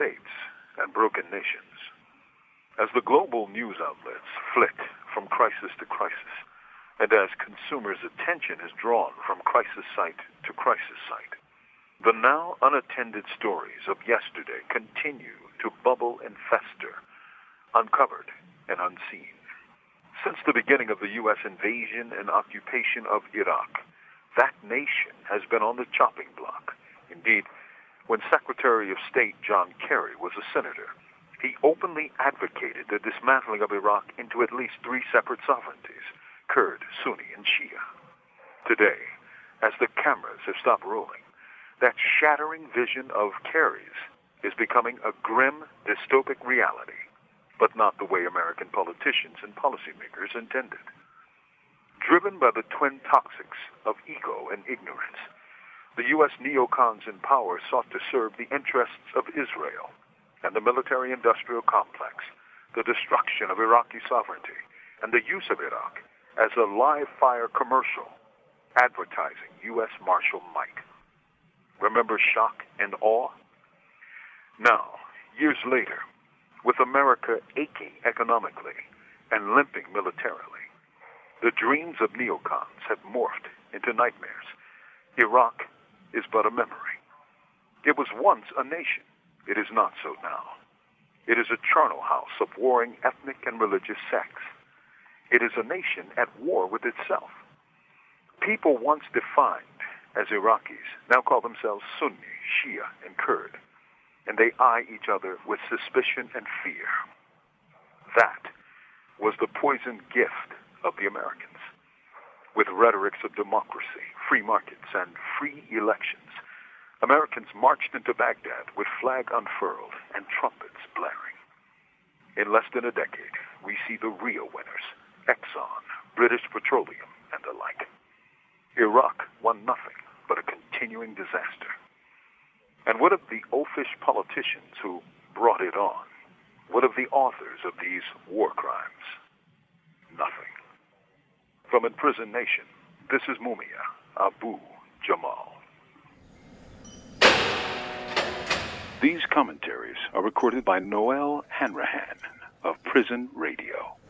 states and broken nations. As the global news outlets flit from crisis to crisis, and as consumers' attention is drawn from crisis site to crisis site, the now unattended stories of yesterday continue to bubble and fester, uncovered and unseen. Since the beginning of the U.S. invasion and occupation of Iraq, that nation has been on the chopping block. Indeed, when Secretary of State John Kerry was a senator, he openly advocated the dismantling of Iraq into at least three separate sovereignties: Kurd, Sunni, and Shia. Today, as the cameras have stopped rolling, that shattering vision of Kerry's is becoming a grim, dystopic reality, but not the way American politicians and policymakers intended. Driven by the twin toxics of ego and ignorance, the U.S. neocons in power sought to serve the interests of Israel and the military-industrial complex, the destruction of Iraqi sovereignty, and the use of Iraq as a live-fire commercial advertising U.S. martial might. Remember shock and awe? Now, years later, with America aching economically and limping militarily, the dreams of neocons have morphed into nightmares. Iraq is but a memory. It was once a nation. It is not so now. It is a charnel house of warring ethnic and religious sects. It is a nation at war with itself. People once defined as Iraqis now call themselves Sunni, Shia, and Kurd, and they eye each other with suspicion and fear. That was the poisoned gift of the Americans. With rhetorics of democracy, free markets, and free elections, Americans marched into Baghdad with flag unfurled and trumpets blaring. In less than a decade, we see the real winners: Exxon, British Petroleum, and the like. Iraq won nothing but a continuing disaster. And what of the oafish politicians who brought it on? What of the authors of these war crimes? Nothing. From Imprisoned Nation, this is Mumia Abu Jamal. These commentaries are recorded by Noel Hanrahan of Prison Radio.